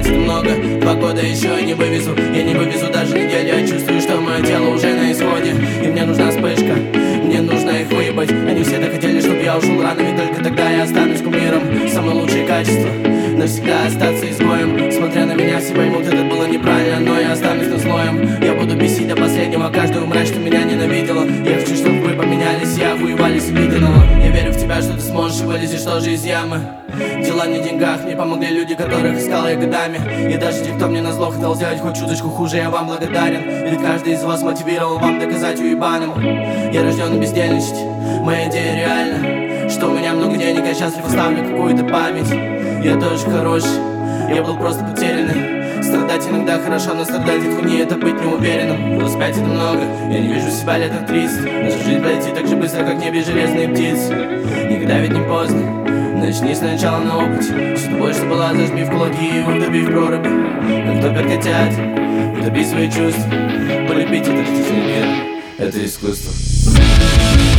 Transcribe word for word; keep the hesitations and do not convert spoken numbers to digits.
спать это много. Два года еще не вывезу, я не вывезу даже неделю. Я чувствую, что мое тело уже на исходе, и мне нужна вспышка, мне нужно их выебать. Они все так хотели, чтобы я ушел рано, ведь только тогда я останусь кумиром. Самое лучшее качество — навсегда остаться изгоем. Смотря на меня, все поймут, это было неправильно, но я останусь на злоем. Я буду бесить до последнего каждую мразь, что меня ненавидела. Я хочу, чтобы вы поменялись, я воевали с обиденного. Я верю в тебя, что ты сможешь и вылезешь тоже из ямы. Дела не в деньгах, мне помогли люди, которых искал я годами. И даже те, кто мне назло хотел сделать хоть чуточку хуже, я вам благодарен. Ведь каждый из вас мотивировал вам доказать уебаному. Я рожден бездельничать, моя идея реальна. Что у меня много денег, я счастлив оставлю какую-то память. Я тоже хороший, я был просто потерянный. Страдать иногда хорошо, но страдать от хуйни — это быть неуверенным. двадцать пять это много, я не вижу себя лет тридцать. Наша жизнь пройти так же быстро, как в небе железные птицы. Никогда ведь не поздно, начни сначала на опыте. Все тобой, что была, зажми в кулаки и утопи в проруби. Как топят котят, утопи свои чувства. Полюбить этот артистичный мир — это искусство.